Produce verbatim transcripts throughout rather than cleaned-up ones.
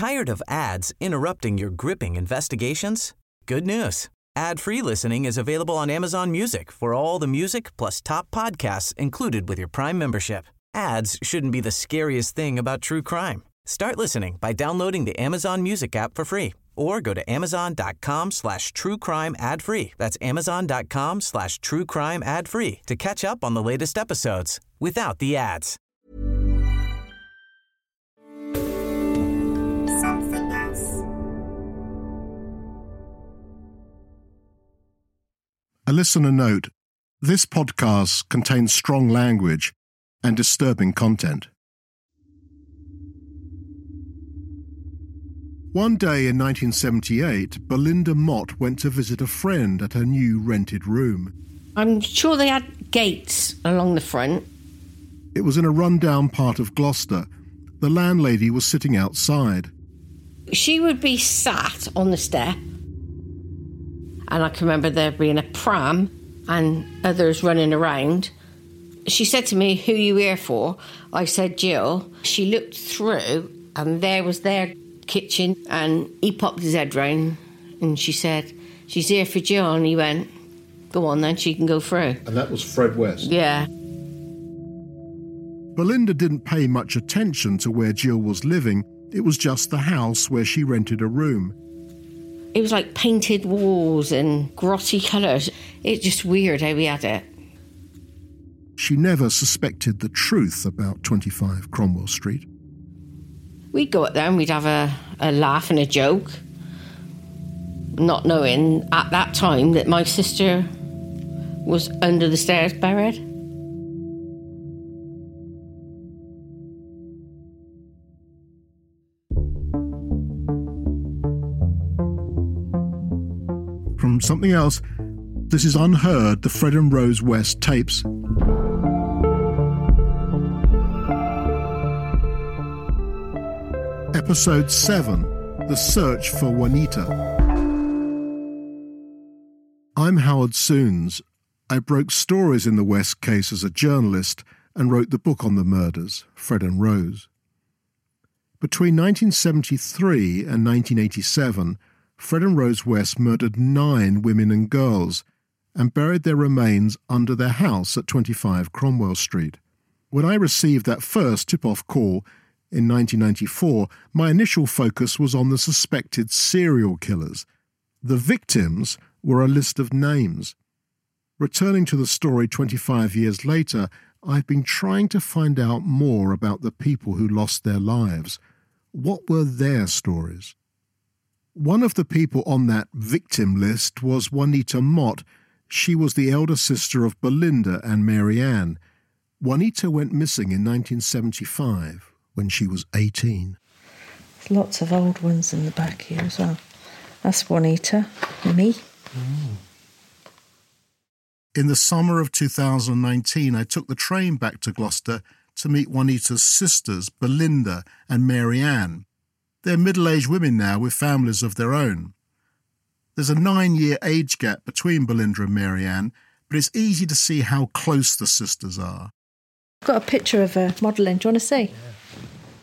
Tired of ads interrupting your gripping investigations? Good news. Ad-free listening is available on Amazon Music for all the music plus top podcasts included with your Prime membership. Ads shouldn't be the scariest thing about true crime. Start listening by downloading the Amazon Music app for free or go to amazon.com slash true crime ad free. That's amazon.com slash true crime ad free to catch up on the latest episodes without the ads. A listener note, this podcast contains strong language and disturbing content. One day in nineteen seventy-eight, Belinda Mott went to visit a friend at her new rented room. I'm sure they had gates along the front. It was in a run-down part of Gloucester. The landlady was sitting outside. She would be sat on the step, and I can remember there being a pram and others running around. She said to me, "Who are you here for?" I said, "Jill." She looked through, and there was their kitchen, and he popped his head round, and she said, "She's here for Jill." And he went, "Go on then, she can go through." And that was Fred West? Yeah. Belinda didn't pay much attention to where Jill was living. It was just the house where she rented a room. It was like painted walls and grotty colours. It's just weird how we had it. She never suspected the truth about twenty-five Cromwell Street. We'd go up there and we'd have a, a laugh and a joke, not knowing at that time that my sister was under the stairs buried. From something else, this is Unheard, the Fred and Rose West tapes. Episode seven, The Search for Juanita. I'm Howard Soons. I broke stories in the West case as a journalist and wrote the book on the murders, Fred and Rose. Between nineteen seventy-three and nineteen eighty-seven, Fred and Rose West murdered nine women and girls and buried their remains under their house at twenty-five Cromwell Street. When I received that first tip-off call in nineteen ninety-four, my initial focus was on the suspected serial killers. The victims were a list of names. Returning to the story twenty-five years later, I've been trying to find out more about the people who lost their lives. What were their stories? One of the people on that victim list was Juanita Mott. She was the elder sister of Belinda and Mary Ann. Juanita went missing in nineteen seventy-five when she was eighteen. There's lots of old ones in the back here as well. That's Juanita, me. Mm. In the summer of two thousand nineteen, I took the train back to Gloucester to meet Juanita's sisters, Belinda and Mary Ann. They're middle-aged women now with families of their own. There's a nine-year age gap between Belinda and Mary Ann, but it's easy to see how close the sisters are. I've got a picture of her modelling. Do you want to see? Yeah.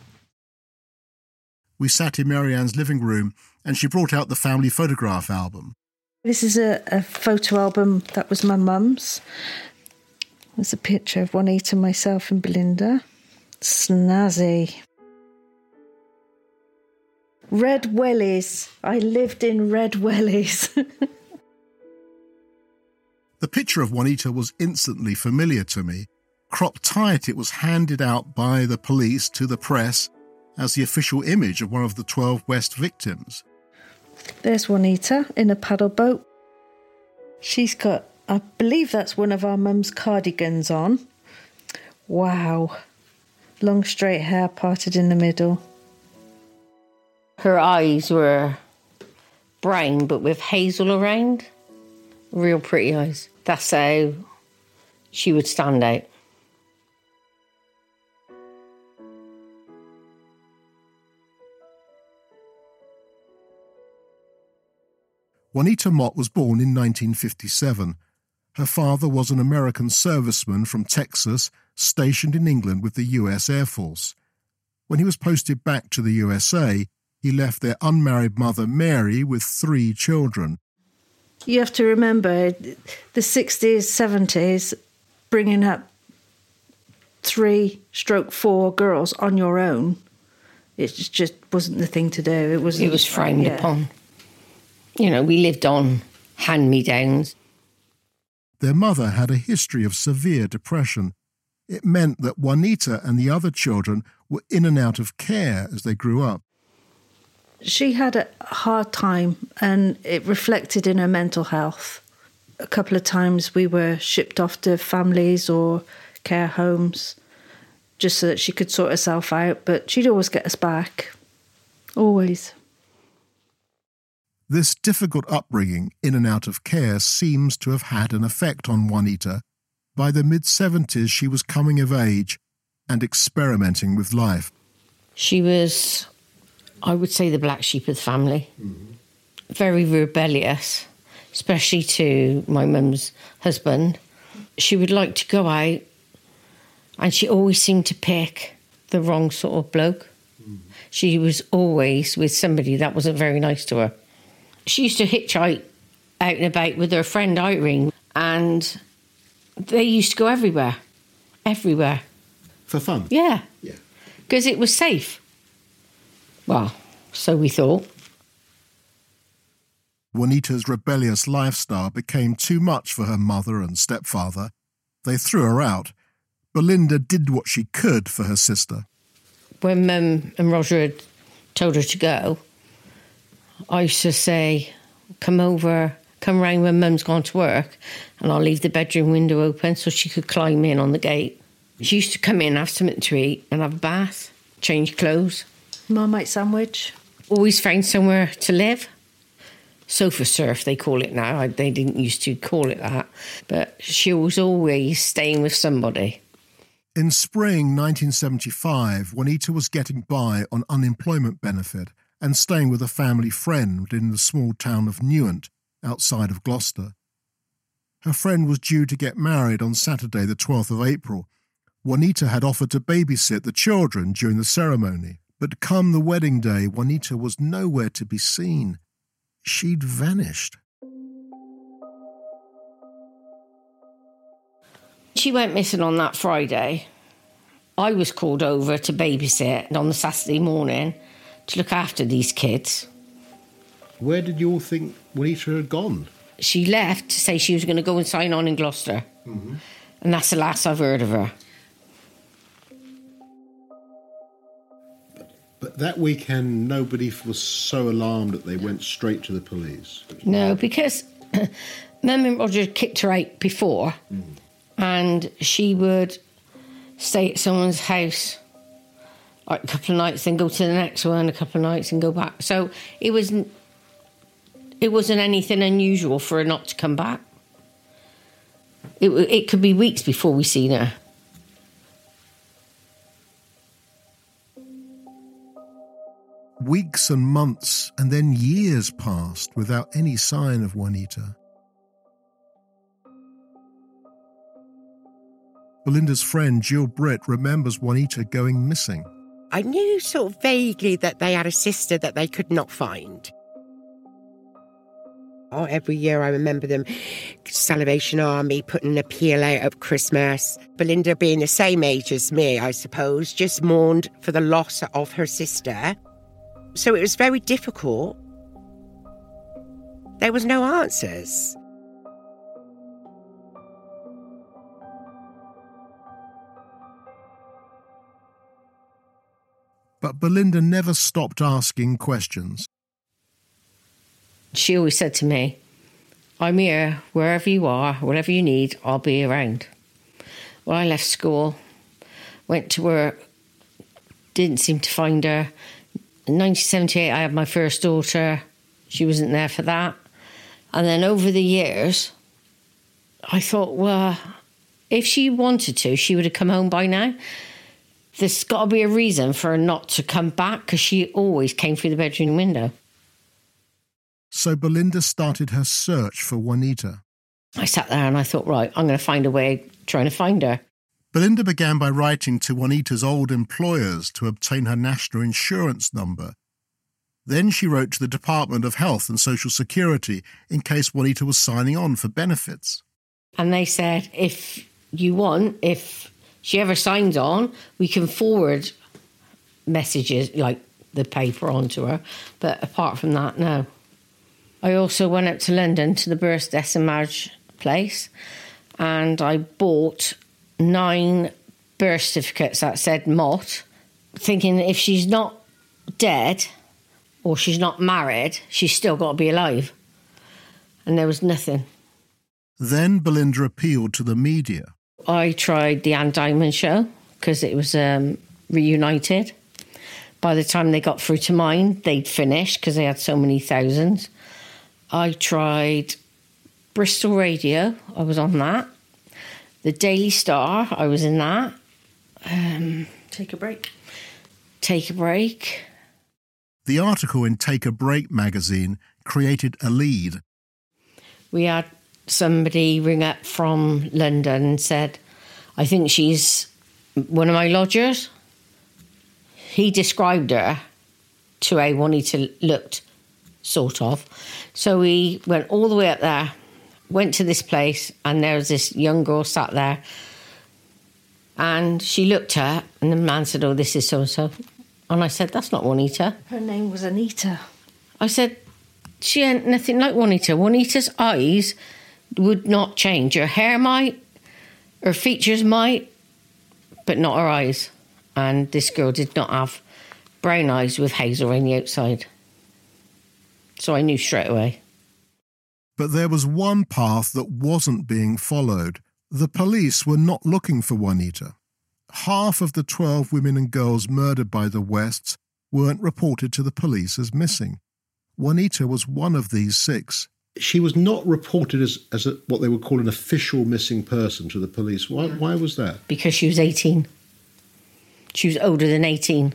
We sat in Mary Ann's living room and she brought out the family photograph album. This is a, a photo album that was my mum's. There's a picture of Juanita, myself and Belinda. Snazzy. Red wellies. I lived in red wellies. The picture of Juanita was instantly familiar to me. Cropped tight, it was handed out by the police to the press as the official image of one of the twelve West victims. There's Juanita in a paddle boat. She's got, I believe that's one of our mum's cardigans on. Wow. Long straight hair parted in the middle. Her eyes were brown but with hazel around. Real pretty eyes. That's how she would stand out. Juanita Mott was born in nineteen fifty-seven. Her father was an American serviceman from Texas, stationed in England with the U S Air Force. When he was posted back to the U S A, he left their unmarried mother, Mary, with three children. You have to remember the sixties, seventies, bringing up three stroke four girls on your own. It just wasn't the thing to do. It was It was frowned yeah. upon. You know, we lived on hand-me-downs. Their mother had a history of severe depression. It meant that Juanita and the other children were in and out of care as they grew up. She had a hard time, and it reflected in her mental health. A couple of times we were shipped off to families or care homes just so that she could sort herself out, but she'd always get us back. Always. This difficult upbringing in and out of care seems to have had an effect on Juanita. By the mid-seventies, she was coming of age and experimenting with life. She was, I would say, the black sheep of the family. Mm-hmm. Very rebellious, especially to my mum's husband. She would like to go out, and she always seemed to pick the wrong sort of bloke. Mm-hmm. She was always with somebody that wasn't very nice to her. She used to hitchhike out and about with her friend Irene, and they used to go everywhere. Everywhere. For fun? Yeah. Yeah. Because it was safe. Well, so we thought. Juanita's rebellious lifestyle became too much for her mother and stepfather. They threw her out. Belinda did what she could for her sister. When Mum and Roger had told her to go, I used to say, come over, come round when Mum's gone to work, and I'll leave the bedroom window open so she could climb in on the gate. She used to come in, have something to eat, and have a bath, change clothes. Marmite sandwich. Always found somewhere to live. Sofa surf, they call it now. They didn't used to call it that. But she was always staying with somebody. In spring nineteen seventy-five, Juanita was getting by on unemployment benefit and staying with a family friend in the small town of Newent, outside of Gloucester. Her friend was due to get married on Saturday the twelfth of April. Juanita had offered to babysit the children during the ceremony, but come the wedding day, Juanita was nowhere to be seen. She'd vanished. She went missing on that Friday. I was called over to babysit on the Saturday morning to look after these kids. Where did you all think Juanita had gone? She left to say she was going to go and sign on in Gloucester. Mm-hmm. And that's the last I've heard of her. But, but that weekend, nobody was so alarmed that they went straight to the police? No, because Mum and Roger kicked her out before, mm. and she would stay at someone's house like a couple of nights, then go to the next one, a couple of nights and go back. So it wasn't, it wasn't anything unusual for her not to come back. It, it could be weeks before we seen her. Weeks and months and then years passed without any sign of Juanita. Belinda's friend Jill Britt remembers Juanita going missing. I knew sort of vaguely that they had a sister that they could not find. Oh, every year I remember them, Salvation Army putting an appeal out at Christmas. Belinda, being the same age as me, I suppose, just mourned for the loss of her sister. So it was very difficult. There was no answers. But Belinda never stopped asking questions. She always said to me, I'm here, wherever you are, whatever you need, I'll be around. Well, I left school, went to work, didn't seem to find her. In nineteen seventy-eight, I had my first daughter. She wasn't there for that. And then over the years, I thought, well, if she wanted to, she would have come home by now. There's got to be a reason for her not to come back, because she always came through the bedroom window. So Belinda started her search for Juanita. I sat there and I thought, right, I'm going to find a way of trying to find her. Belinda began by writing to Juanita's old employers to obtain her national insurance number. Then she wrote to the Department of Health and Social Security in case Juanita was signing on for benefits. And they said, if you want, if she ever signs on, we can forward messages, like the paper, onto her. But apart from that, no. I also went up to London to the birth, death and marriage place, and I bought nine birth certificates that said Mott, thinking if she's not dead or she's not married, she's still got to be alive. And there was nothing. Then Belinda appealed to the media. I tried the Anne Diamond show because it was um, reunited. By the time they got through to mine, they'd finished because they had so many thousands. I tried Bristol Radio. I was on that. The Daily Star. I was in that. Um, Take a break. Take a Break. The article in Take a Break magazine created a lead. We had somebody ring up from London and said, I think she's one of my lodgers. He described her to how Juanita looked, sort of. So we went all the way up there, went to this place, and there was this young girl sat there. And she looked at her, and the man said, oh, this is so-and-so. And I said, that's not Juanita. Her name was Anita. I said, she ain't nothing like Juanita. Juanita's eyes would not change. Her hair might, her features might, but not her eyes. And this girl did not have brown eyes with hazel around the outside. So I knew straight away. But there was one path that wasn't being followed. The police were not looking for Juanita. Half of the twelve women and girls murdered by the Wests weren't reported to the police as missing. Juanita was one of these six. She was not reported as, as a, what they would call an official missing person to the police. Why, why was that? Because she was eighteen. She was older than eighteen.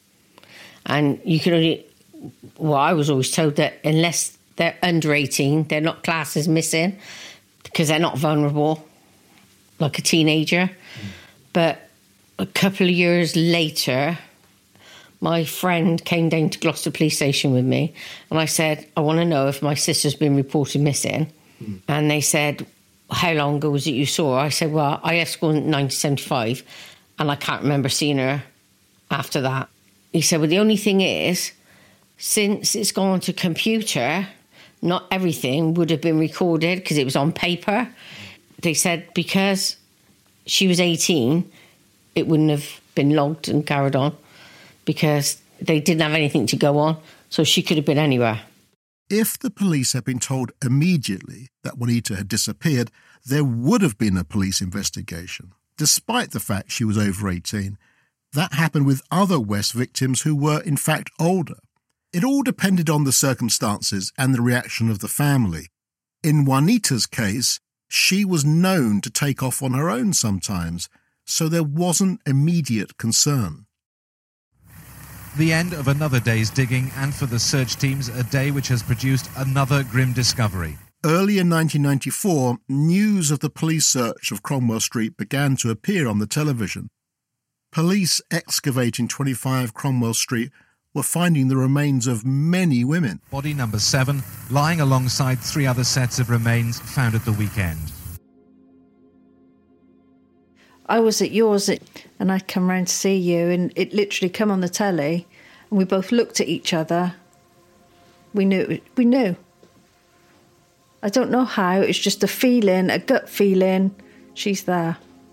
And you could only... Well, I was always told that unless they're under eighteen, they're not classed as missing because they're not vulnerable, like a teenager. Mm. But a couple of years later, my friend came down to Gloucester Police Station with me, and I said, I want to know if my sister's been reported missing. Mm. And they said, how long ago was it you saw her? I said, well, I left school in nineteen seventy-five, and I can't remember seeing her after that. He said, well, the only thing is, since it's gone to computer, not everything would have been recorded because it was on paper. They said because she was eighteen, it wouldn't have been logged and carried on because they didn't have anything to go on, so she could have been anywhere. If the police had been told immediately that Juanita had disappeared, there would have been a police investigation, despite the fact she was over eighteen. That happened with other West victims who were, in fact, older. It all depended on the circumstances and the reaction of the family. In Juanita's case, she was known to take off on her own sometimes, so there wasn't immediate concern. The end of another day's digging, and for the search teams, a day which has produced another grim discovery. Early in nineteen ninety-four, news of the police search of Cromwell Street began to appear on the television. Police excavating twenty-five Cromwell Street were finding the remains of many women. Body number seven, lying alongside three other sets of remains found at the weekend. I was at yours, and I come round to see you, and it literally come on the telly, and we both looked at each other. We knew. We knew. I don't know how. It's just a feeling, a gut feeling. She's there.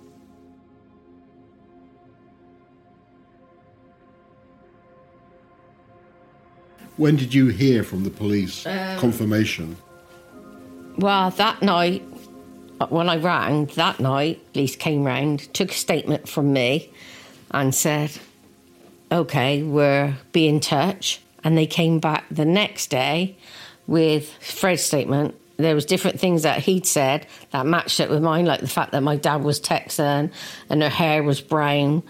When did you hear from the police um, confirmation? Well, that night, when I rang, that night, police came round, took a statement from me and said, OK, we'll be in touch. And they came back the next day with Fred's statement. There was different things that he'd said that matched up with mine, like the fact that my dad was Texan and her hair was brown.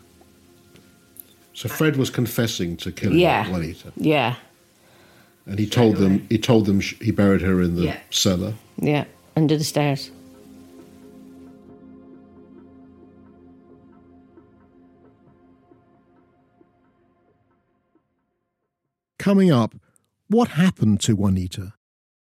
So Fred was confessing to killing yeah. Juanita. Yeah. And he told them he told them sh- he buried her in the yeah. cellar. Yeah, under the stairs. Coming up, what happened to Juanita?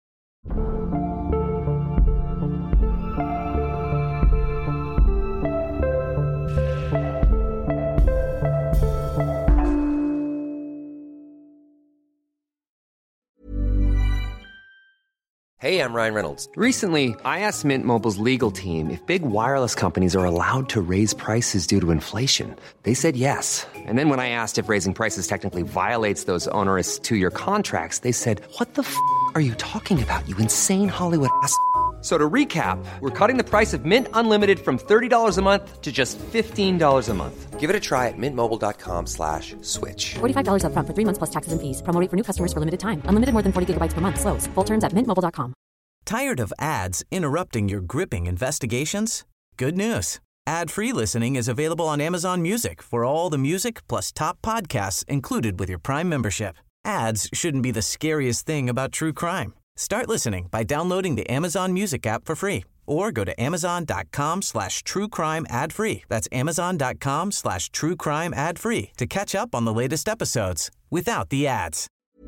Hey, I'm Ryan Reynolds. Recently, I asked Mint Mobile's legal team if big wireless companies are allowed to raise prices due to inflation. They said yes. And then when I asked if raising prices technically violates those onerous two-year contracts, they said, what the f*** are you talking about, you insane Hollywood ass f- So to recap, we're cutting the price of Mint Unlimited from thirty dollars a month to just fifteen dollars a month. Give it a try at mintmobile.com slash switch. forty-five dollars up front for three months plus taxes and fees. Promo rate for new customers for limited time. Unlimited more than forty gigabytes per month. Slows full terms at mint mobile dot com. Tired of ads interrupting your gripping investigations? Good news. Ad-free listening is available on Amazon Music for all the music plus top podcasts included with your Prime membership. Ads shouldn't be the scariest thing about true crime. Start listening by downloading the Amazon Music app for free or go to amazon.com slash true crime ad free. That's amazon.com slash true crime ad free to catch up on the latest episodes without the ads.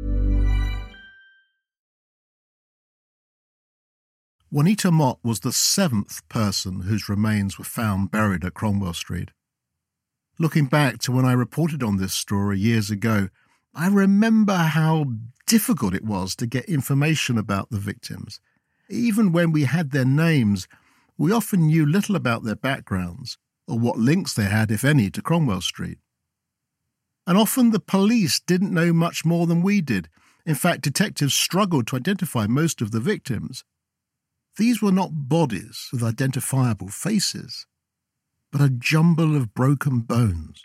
Juanita Mott was the seventh person whose remains were found buried at Cromwell Street. Looking back to when I reported on this story years ago, I remember how difficult it was to get information about the victims. Even when we had their names, we often knew little about their backgrounds or what links they had, if any, to Cromwell Street. And often the police didn't know much more than we did. In fact, detectives struggled to identify most of the victims. These were not bodies with identifiable faces, but a jumble of broken bones.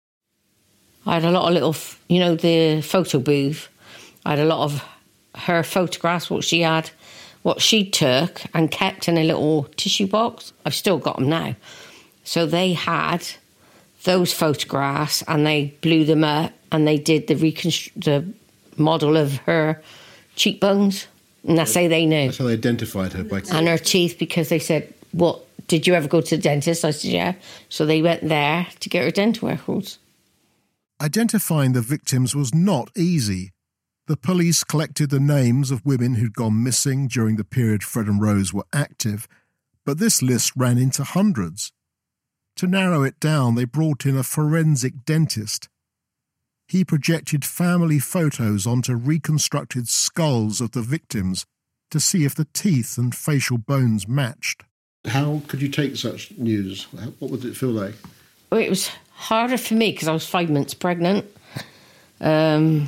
I had a lot of little, you know, the photo booth. I had a lot of her photographs, what she had, what she took and kept in a little tissue box. I've still got them now. So they had those photographs and they blew them up and they did the, reconstru- the model of her cheekbones. And that's how they knew. That's how they identified her. By and her teeth, because they said, what, did you ever go to the dentist? I said, yeah. So they went there to get her dental records. Identifying the victims was not easy. The police collected the names of women who'd gone missing during the period Fred and Rose were active, but this list ran into hundreds. To narrow it down, they brought in a forensic dentist. He projected family photos onto reconstructed skulls of the victims to see if the teeth and facial bones matched. How could you take such news? What would it feel like? Well, it was harder for me because I was five months pregnant. Um,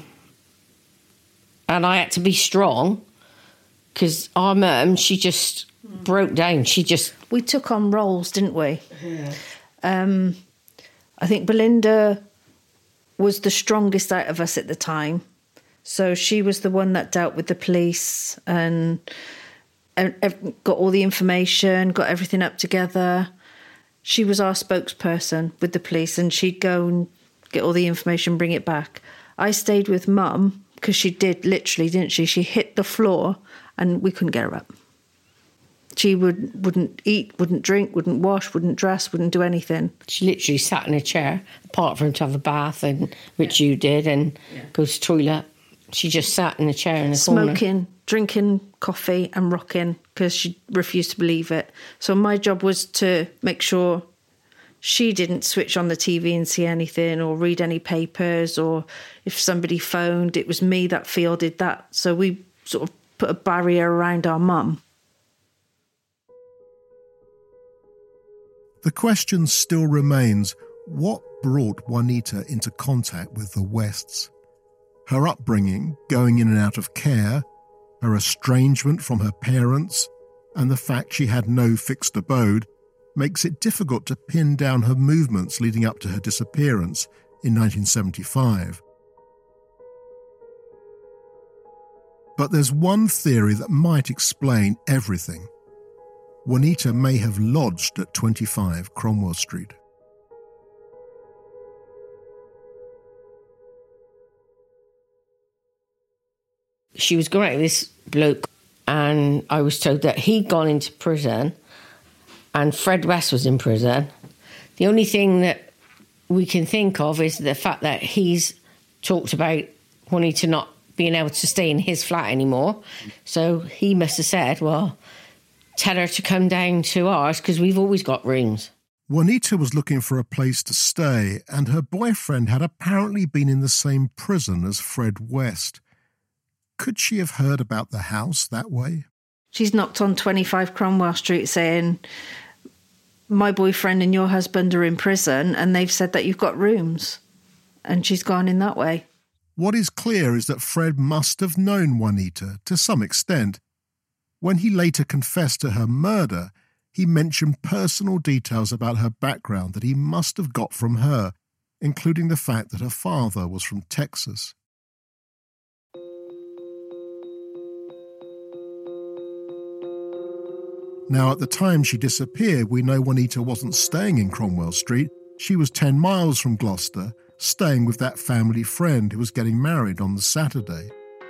and I had to be strong because our mum, she just broke down. She just... We took on roles, didn't we? Yeah. Um, I think Belinda was the strongest out of us at the time. So she was the one that dealt with the police and, and got all the information, got everything up together. She was our spokesperson with the police and she'd go and get all the information, bring it back. I stayed with Mum because she did literally, didn't she? She hit the floor and we couldn't get her up. She would, wouldn't eat, wouldn't drink, wouldn't wash, wouldn't dress, wouldn't do anything. She literally sat in a chair, apart from to have a bath, and which yeah. you did, and yeah. go to the toilet. She just sat in a chair in the Smoking, corner. Smoking, drinking coffee and rocking because she refused to believe it. So my job was to make sure she didn't switch on the T V and see anything or read any papers, or if somebody phoned, it was me that fielded that. So we sort of put a barrier around our mum. The question still remains, what brought Juanita into contact with the Wests? Her upbringing, going in and out of care, her estrangement from her parents, and the fact she had no fixed abode makes it difficult to pin down her movements leading up to her disappearance in nineteen seventy-five. But there's one theory that might explain everything. Juanita may have lodged at twenty-five Cromwell Street. She was going out with this bloke, and I was told that he'd gone into prison and Fred West was in prison. The only thing that we can think of is the fact that he's talked about Juanita not being able to stay in his flat anymore. So he must have said, well, tell her to come down to ours because we've always got rooms. Juanita was looking for a place to stay, and her boyfriend had apparently been in the same prison as Fred West. Could she have heard about the house that way? She's knocked on twenty-five Cromwell Street saying, my boyfriend and your husband are in prison and they've said that you've got rooms. And she's gone in that way. What is clear is that Fred must have known Juanita to some extent. When he later confessed to her murder, he mentioned personal details about her background that he must have got from her, including the fact that her father was from Texas. Now, at the time she disappeared, we know Juanita wasn't staying in Cromwell Street. She was ten miles from Gloucester, staying with that family friend who was getting married on the Saturday.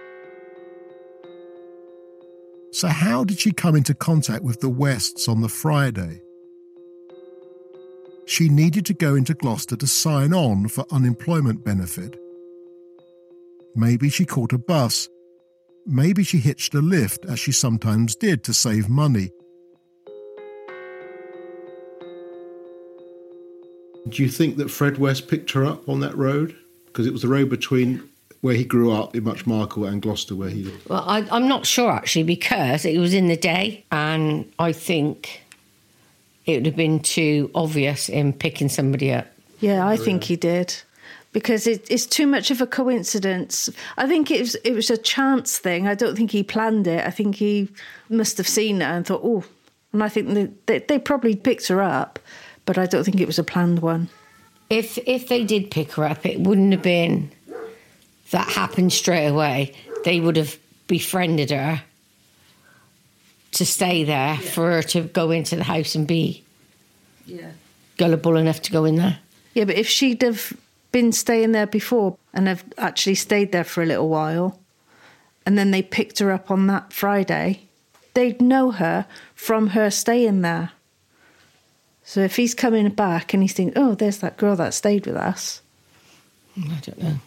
So how did she come into contact with the Wests on the Friday? She needed to go into Gloucester to sign on for unemployment benefit. Maybe she caught a bus. Maybe she hitched a lift, as she sometimes did, to save money. Do you think that Fred West picked her up on that road? Because it was the road between where he grew up in Muchmarket and Gloucester where he lived. Well, I, I'm not sure, actually, because it was in the day, and I think it would have been too obvious in picking somebody up. Yeah, I think he did. Because it, it's too much of a coincidence. I think it was, it was a chance thing. I don't think he planned it. I think he must have seen her and thought, oh, and I think they, they probably picked her up, but I don't think it was a planned one. If if they did pick her up, it wouldn't have been that happened straight away. They would have befriended her to stay there yeah. for her to go into the house and be yeah. gullible enough to go in there. Yeah, but if she'd have been staying there before and have actually stayed there for a little while, and then they picked her up on that Friday, they'd know her from her staying there. So if he's coming back and he's thinking, oh, there's that girl that stayed with us. I don't know.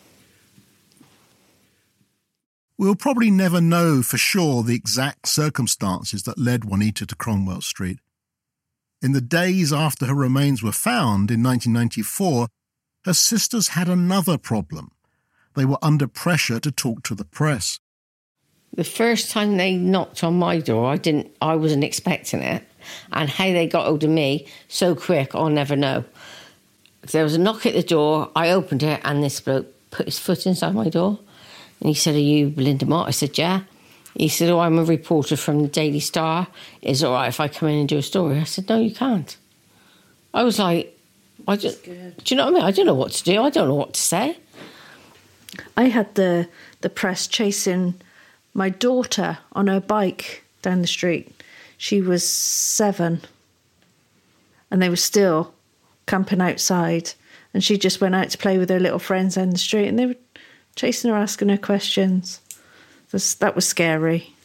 We'll probably never know for sure the exact circumstances that led Juanita to Cromwell Street. In the days after her remains were found in nineteen ninety-four, her sisters had another problem. They were under pressure to talk to the press. The first time they knocked on my door, I didn't. I wasn't expecting it. And how they got hold of me so quick, I'll never know. There was a knock at the door, I opened it, and this bloke put his foot inside my door. And he said, are you Belinda Mott? I said, yeah. He said, oh, I'm a reporter from the Daily Star. Is it all right if I come in and do a story? I said, no, you can't. I was like, I just, do you know what I mean? I don't know what to do. I don't know what to say. I had the, the press chasing my daughter on her bike down the street. She was seven, and they were still camping outside, and she just went out to play with her little friends down the street, and they were chasing her, asking her questions. That was scary.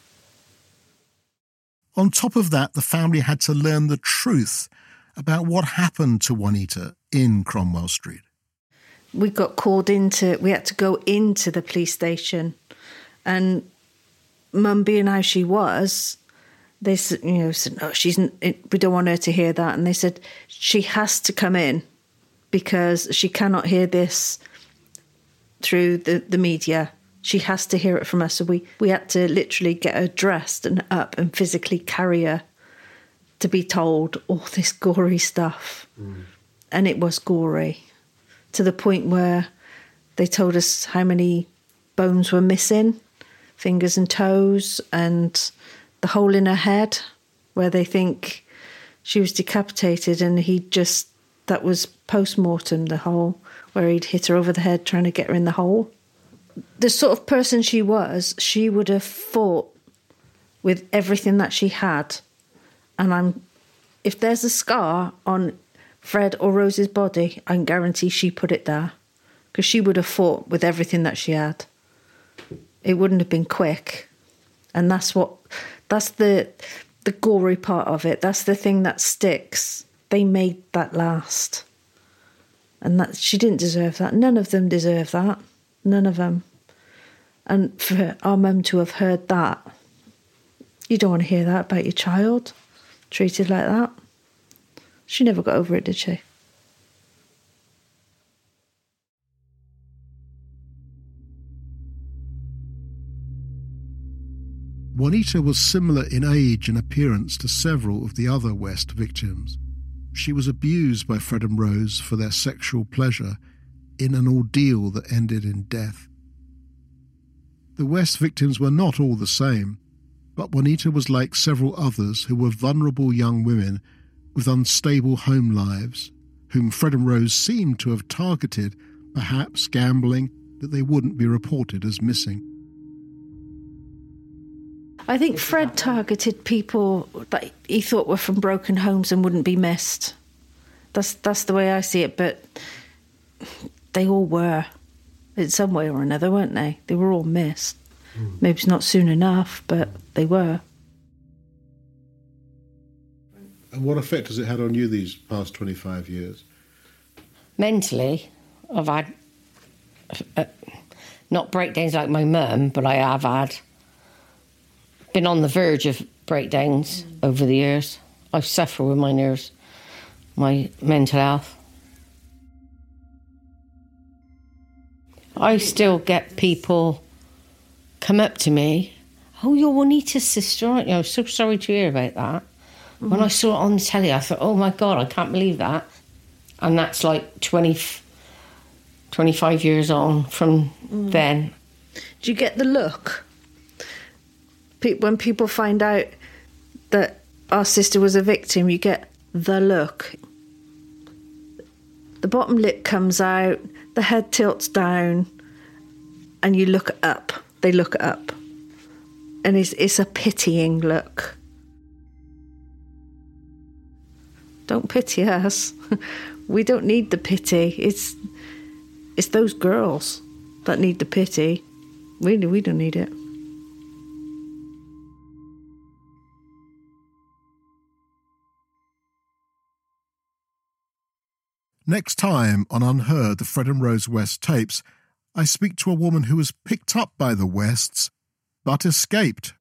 On top of that, the family had to learn the truth about what happened to Juanita in Cromwell Street. We got called into, we had to go into the police station, and Mum, being how she was, they said, you know, said, no, she's, we don't want her to hear that. And they said, she has to come in because she cannot hear this through the, the media. She has to hear it from us. So we, we had to literally get her dressed and up and physically carry her to be told all this gory stuff. Mm. And it was gory to the point where they told us how many bones were missing, fingers and toes, and the hole in her head where they think she was decapitated, and he just, that was post-mortem, the hole where he'd hit her over the head trying to get her in the hole. The sort of person she was, she would have fought with everything that she had. And I'm, if there's a scar on Fred or Rose's body, I can guarantee she put it there, because she would have fought with everything that she had. It wouldn't have been quick. And that's what, that's the the gory part of it. That's the thing that sticks. They made that last. And that she didn't deserve that. None of them deserve that. None of them. And for our mum to have heard that, you don't want to hear that about your child, treated like that. She never got over it, did she? Juanita was similar in age and appearance to several of the other West victims. She was abused by Fred and Rose for their sexual pleasure in an ordeal that ended in death. The West victims were not all the same, but Juanita was like several others who were vulnerable young women with unstable home lives, whom Fred and Rose seemed to have targeted, perhaps gambling that they wouldn't be reported as missing. I think Fred targeted people that he thought were from broken homes and wouldn't be missed. That's that's the way I see it, but they all were, in some way or another, weren't they? They were all missed. Mm. Maybe it's not soon enough, but they were. And what effect has it had on you these past twenty-five years? Mentally, I've had, uh, not breakdowns like my mum, but I have had, been on the verge of breakdowns mm. over the years. I've suffered with my nerves, my mental health. I still get people come up to me, oh, you're Juanita's sister, aren't you? I'm so sorry to hear about that. Mm-hmm. When I saw it on the telly, I thought, oh my God, I can't believe that. And that's like twenty, twenty-five years on from mm. then. Do you get the look? When people find out that our sister was a victim, you get the look. The bottom lip comes out, the head tilts down, and you look up. They look up. And it's, it's a pitying look. Don't pity us. We don't need the pity. It's it's those girls that need the pity. We, we don't need it. Next time on Unheard, the Fred and Rose West tapes, I speak to a woman who was picked up by the Wests, but escaped.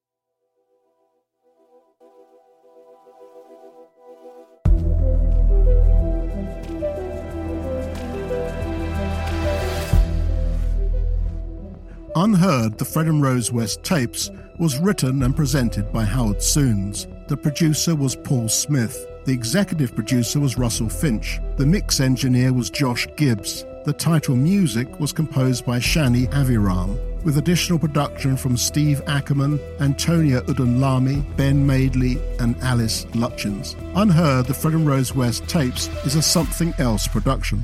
Unheard, the Fred and Rose West tapes was written and presented by Howard Soons. The producer was Paul Smith. The executive producer was Russell Finch. The mix engineer was Josh Gibbs. The title music was composed by Shani Aviram, with additional production from Steve Ackerman, Antonia Udunlami, Ben Madeley, and Alice Lutchins. Unheard, the Fred and Rose West tapes is a Something Else production.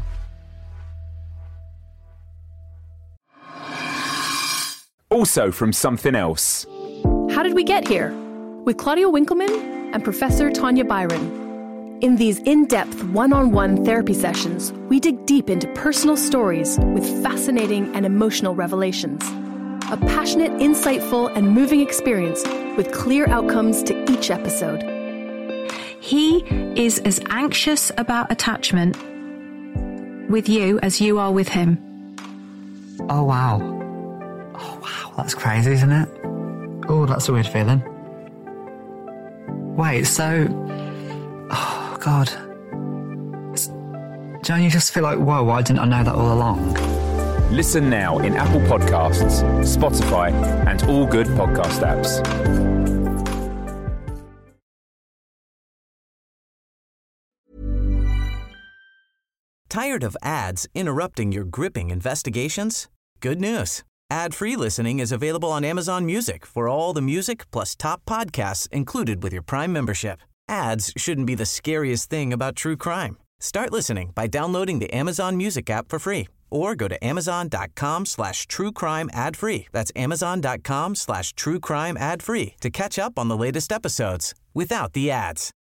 Also from Something Else. How did we get here? With Claudia Winkleman and Professor Tanya Byron. In these in-depth one-on-one therapy sessions, we dig deep into personal stories with fascinating and emotional revelations. A passionate, insightful, and moving experience with clear outcomes to each episode. He is as anxious about attachment with you as you are with him. Oh, wow. Oh, wow, that's crazy, isn't it? Oh, that's a weird feeling. Wait, so... Oh, God. It's... Don't you just feel like, whoa, why didn't I know that all along? Listen now in Apple Podcasts, Spotify, and all good podcast apps. Tired of ads interrupting your gripping investigations? Good news. Ad-free listening is available on Amazon Music for all the music plus top podcasts included with your Prime membership. Ads shouldn't be the scariest thing about true crime. Start listening by downloading the Amazon Music app for free or go to amazon.com slash true crime ad free. That's amazon.com slash true crime ad free to catch up on the latest episodes without the ads.